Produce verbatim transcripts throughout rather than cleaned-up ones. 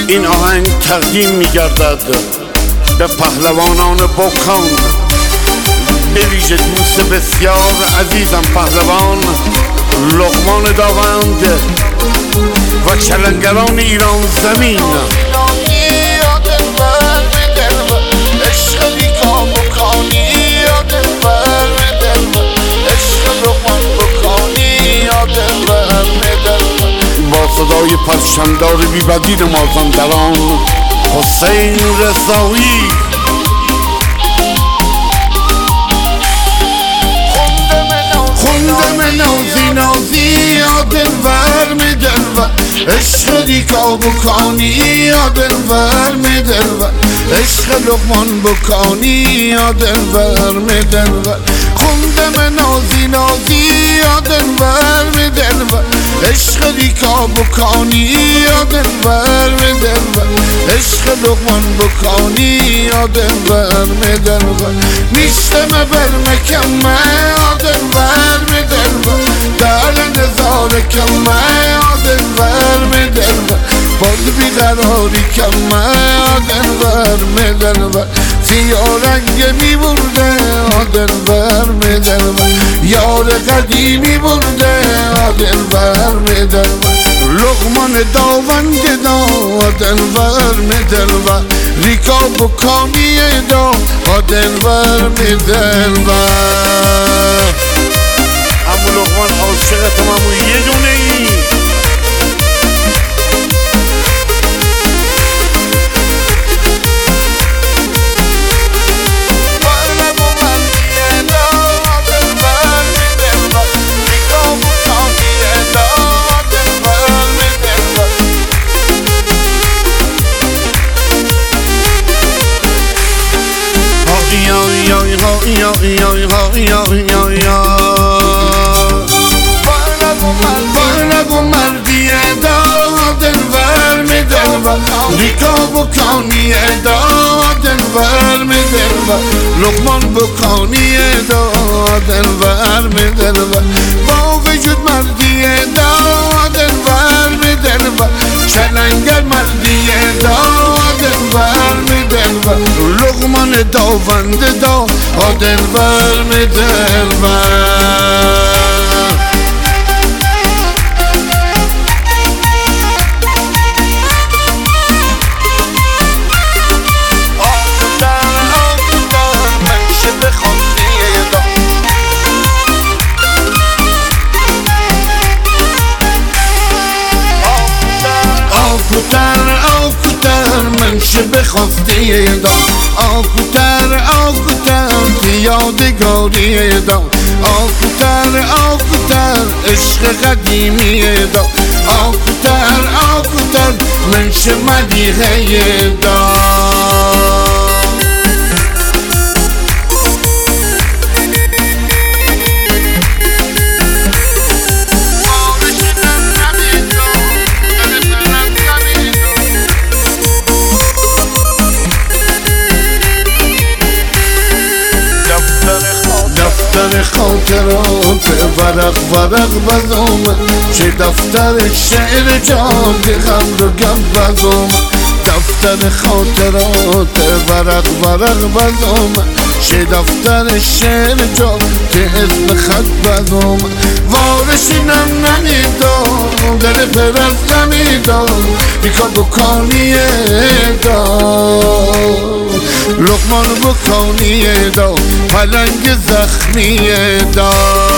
این آهنگ تقدیم می‌گردد به پهلوانان بکان، به ویژه دوست بسیار عزیزم پهلوان لقمان داوند و چلنگران ایران زمین. با صدای پرچمدار بی‌بدیل مازندران حسین رضایی. خوندم نازی نازی یا دلور می دلور، عشق دیکا بکانی یا دلور می دلور، عشق لقمان بکانی یا دلور می دلور. خوندم نازی نازی یا دلور می دلور، عشق دیکا بکانی یا دلور می دلور، عشق لقمان بکانی یا دلور می دلور. نیشتم بر مکمه یا دلور می دلور، در نزار کمه یا دلور می دلور، باز بیقراری کمه یا دلور می دلور. سیاه رنگ می برده یا دلور می دلور، یار قدیمی برده یا دلور می دلور. لقمان داوند دا دلور می دلور، ریکا بکانی دا دلور می دلور. امو لقمان عاشقتم امو یه دونه ای. یا یا یا یا یا یا بارگو مردی دا دلور می دلور، ریکا بکانی دا دلور می دلور، لقمان بکانی دا دلور می دلور. با وجود مردی دا دلور می دلور، چلنگر مردی دا دلور می دلور، لقمان داوند دا دلور می دلور. منشه بخواسته دا آکوتر آکوتر یادگاری دا آکوتر آکوتر عشق قدیمی دا آکوتر آکوتر منشه مدیغه دا. خاطرات ورق ورق بزوم، چه دفتر شعر جاده غم رو گم بزوم. دفتر خاطرات ورق ورق بزوم، چه دفتر شعر جاده اسم خط بزوم. وارشینم نمیدام دل پرست نمیدام، بیکا بکانی دا لقمان بکانی دا پلنگ زخمی دا.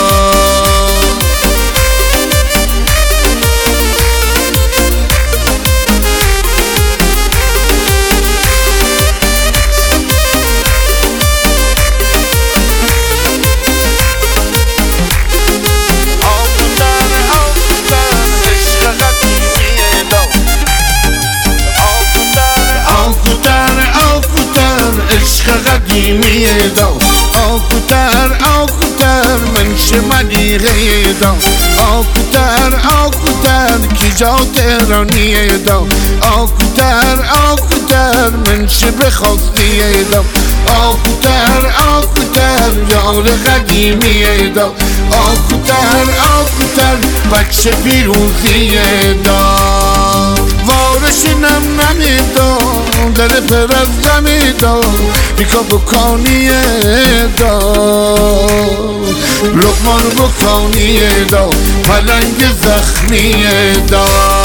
قدیمی دا آکوتر آکوتر منشه مدیغه دا آکوتر آکوتر کی جا تهرانی دا آکوتر آکوتر منشه بخواستی دا آکوتر آکوتر یار قدیمی دا آکوتر آکوتر بچه پیروزی دا. وارد بشینم نمیدم دل پر از نمیدم بیکا بکانیه دا لقمان بکانیه دا پلنگ زخمیه دا